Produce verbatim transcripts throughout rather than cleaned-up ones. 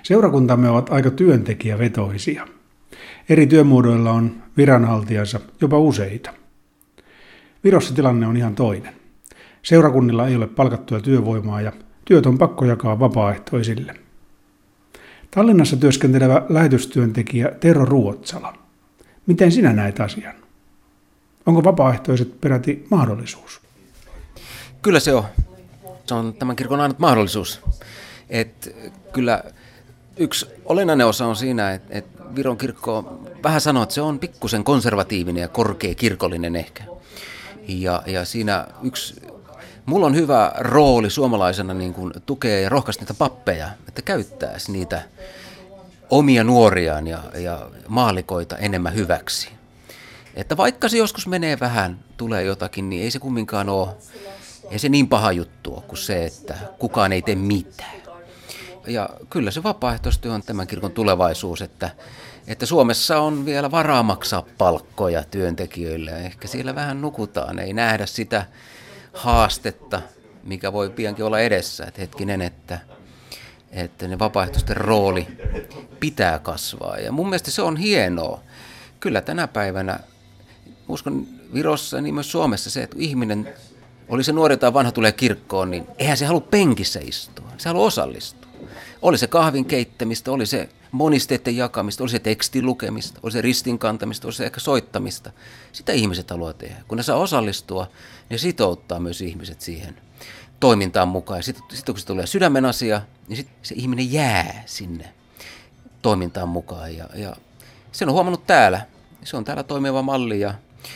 Seurakuntamme ovat aika työntekijävetoisia. Eri työmuodoilla on viranhaltijansa jopa useita. Virossa tilanne on ihan toinen. Seurakunnilla ei ole palkattua työvoimaa ja työt on pakko jakaa vapaaehtoisille. Tallinnassa työskentelevä lähetystyöntekijä Tero Ruotsala. Miten sinä näet asian? Onko vapaaehtoiset peräti mahdollisuus? Kyllä se on. Se on tämän kirkon ainut mahdollisuus. Et kyllä yksi olennainen osa on siinä, että et Viron kirkko vähän sanoo, että se on pikkusen konservatiivinen ja korkea kirkollinen ehkä. Ja, ja siinä yksi, mulla on hyvä rooli suomalaisena niin kuin tukea ja rohkaista niitä pappeja, että käyttäisi niitä omia nuoriaan ja, ja maalikoita enemmän hyväksi. Että vaikka se joskus menee vähän, tulee jotakin, niin ei se kumminkaan ole, ei se niin paha juttu ole kuin se, että kukaan ei tee mitään. Ja kyllä se vapaaehtoistyö on tämän kirkon tulevaisuus, että, että Suomessa on vielä varaa maksaa palkkoja työntekijöille. Ehkä siellä vähän nukutaan, ei nähdä sitä haastetta, mikä voi piankin olla edessä. Että hetkinen, että, että ne vapaaehtoisten rooli pitää kasvaa. Ja mun mielestä se on hienoa. Kyllä tänä päivänä, uskon Virossa niin myös Suomessa se, että ihminen, oli se nuori tai vanha tulee kirkkoon, niin eihän se halua penkissä istua, se haluaa osallistua. Oli se kahvin keittämistä, oli se monisteiden jakamista, oli se tekstin lukemista, oli se ristin kantamista, oli se ehkä soittamista. Sitä ihmiset haluaa tehdä. Kun ne saa osallistua, ne sitouttaa myös ihmiset siihen toimintaan mukaan. Ja sitten sit, kun se tulee sydämen asia, niin sit se ihminen jää sinne toimintaan mukaan. Ja, ja sen on huomannut täällä. Se on täällä toimiva malli ja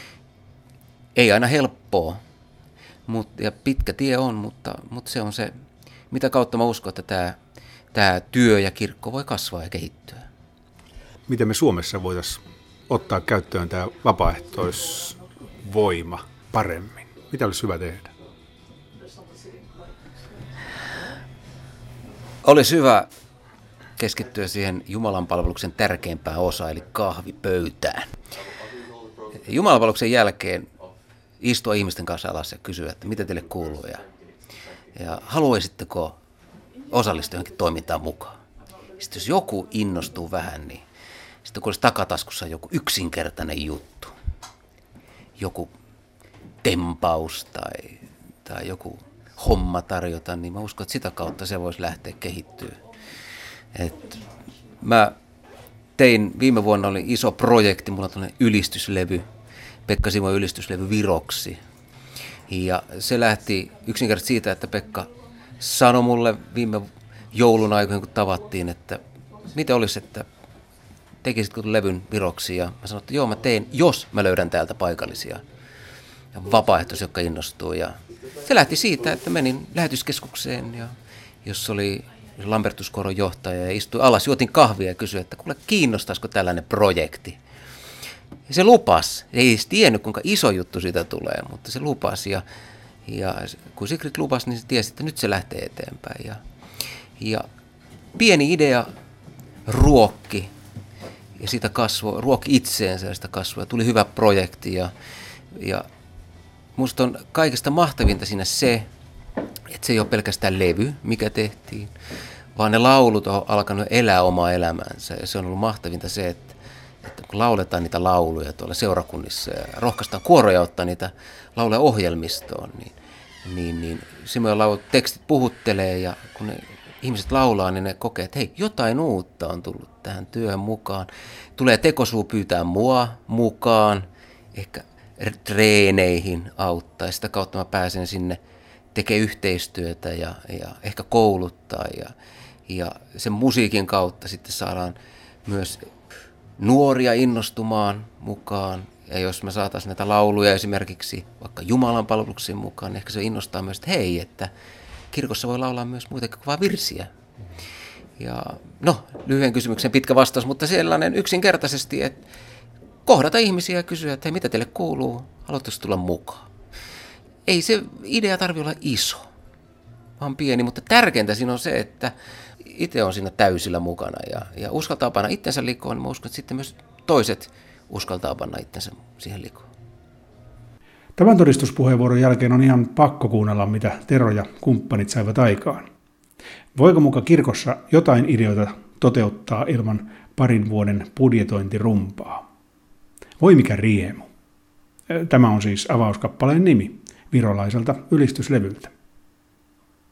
ei aina helppoa. Mut, ja pitkä tie on, mutta, mutta se on se, mitä kautta mä uskon, että tämä Tämä työ ja kirkko voi kasvaa ja kehittyä. Miten me Suomessa voitaisiin ottaa käyttöön tämä vapaaehtoisvoima paremmin? Mitä olisi hyvä tehdä? Olisi hyvä keskittyä siihen Jumalan palveluksen tärkeimpään osaan, eli kahvipöytään. Jumalan palveluksen jälkeen istua ihmisten kanssa alas ja kysyä, että mitä teille kuuluu ja, ja haluaisitteko osallistua johonkin toimintaan mukaan. Sitten jos joku innostuu vähän, niin sitten kun olisi takataskussa joku yksinkertainen juttu, joku tempaus tai, tai joku homma tarjota, niin mä uskon, että sitä kautta se voisi lähteä kehittyä. Et mä tein, viime vuonna oli iso projekti, mulla on tämmöinen ylistyslevy, Pekka Simon ylistyslevy Viroksi. Ja se lähti yksinkertaisesti siitä, että Pekka sanoi mulle viime joulun aikoihin, kun tavattiin, että miten olisi, että tekisitkö levyn Viroksi. Ja mä sanoin, että joo, mä teen, jos mä löydän täältä paikallisia ja vapaaehtoisia, jotka innostuu. Ja se lähti siitä, että menin lähetyskeskukseen, ja, jossa oli Lambertuskoron johtaja, ja istuin alas, juotin kahvia ja kysyin, että kuule, kiinnostaisiko tällainen projekti. Ja se lupasi. Ei edes tiennyt, kuinka iso juttu siitä tulee, mutta se lupasi. Ja Ja kun Sigrid lupasi, niin se tiesi, että nyt se lähtee eteenpäin. Ja, ja pieni idea ruokki ja sitä kasvoi, ruokki itseensä ja sitä kasvoi. Ja tuli hyvä projekti. Ja, ja musta on kaikesta mahtavinta siinä se, että se ei ole pelkästään levy, mikä tehtiin, vaan ne laulut on alkanut elää omaa elämäänsä. Ja se on ollut mahtavinta se, että, että kun lauletaan niitä lauluja tuolla seurakunnissa ja rohkaistaan kuoroja ottaa niitä lauluja ohjelmistoon, niin, niin, niin Simojen laulut tekstit puhuttelee ja kun ne ihmiset laulaa, niin ne kokee, että hei, jotain uutta on tullut tähän työhön mukaan. Tulee tekosuu pyytää mua mukaan, ehkä treeneihin auttaa ja sitä kautta mä pääsen sinne tekemään yhteistyötä ja, ja ehkä kouluttaa ja, ja sen musiikin kautta sitten saadaan myös nuoria innostumaan mukaan. Ja jos me saataisiin näitä lauluja esimerkiksi vaikka Jumalan palveluksiin mukaan, niin ehkä se innostaa myös, että hei, että kirkossa voi laulaa myös muitakin kuin vain virsiä. Ja no, lyhyen kysymyksen pitkä vastaus, mutta sellainen yksinkertaisesti, että kohdata ihmisiä ja kysyä, että hei, mitä teille kuuluu, haluatteko tulla mukaan? Ei se idea tarvitse olla iso, vaan pieni, mutta tärkeintä siinä on se, että itse on siinä täysillä mukana ja, ja uskaltaa panna itsensä likoon, niin mä uskon, että sitten myös toiset uskaltaa panna itsensä siihen likoon. Tämän todistuspuheenvuoron jälkeen on ihan pakko kuunnella, mitä Tero ja kumppanit saivat aikaan. Voiko muka kirkossa jotain ideoita toteuttaa ilman parin vuoden budjetointirumpaa. Voi mikä riemu. Tämä on siis avauskappaleen nimi virolaiselta ylistyslevyltä.